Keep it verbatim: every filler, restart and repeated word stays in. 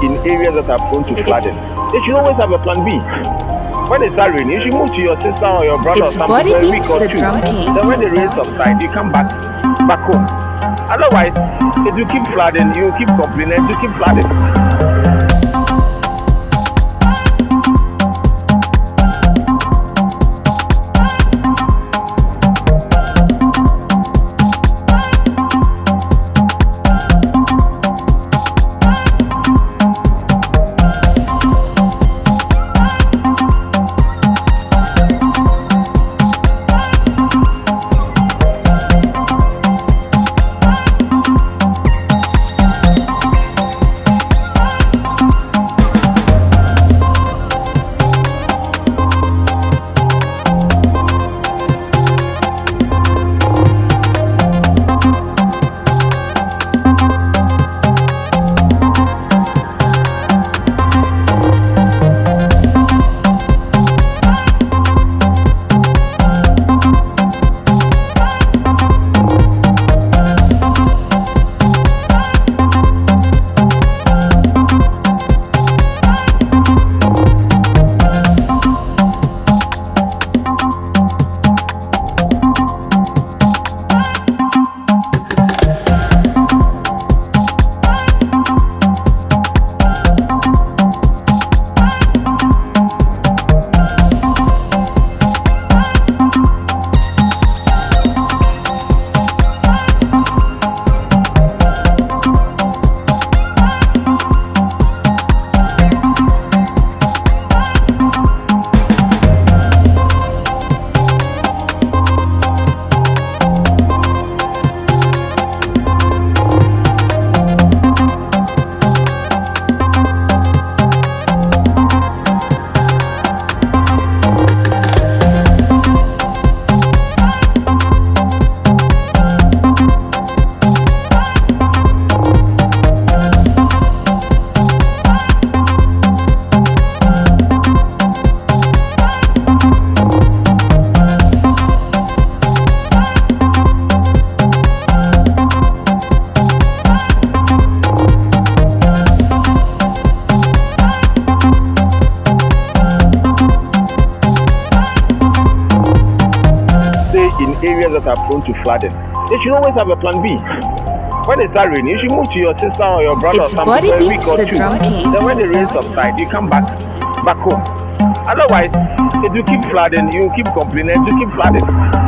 in areas that are prone to flooding, they should always have a plan B. When it starts raining, you should move to your sister or your brother It's or something Body for a week Beats or the two. Drum King. Then when the rain subsides, you come back back home. Otherwise, if you keep flooding, you keep complaining, you keep flooding. In areas that are prone to flooding, they should always have a plan B. When it starts raining, you should move to your sister or your brother It's or something Body for a Beats week or the two. Drum King. Then when the rain subsides, you come back back home. Otherwise, if you keep flooding, you keep complaining, you keep flooding.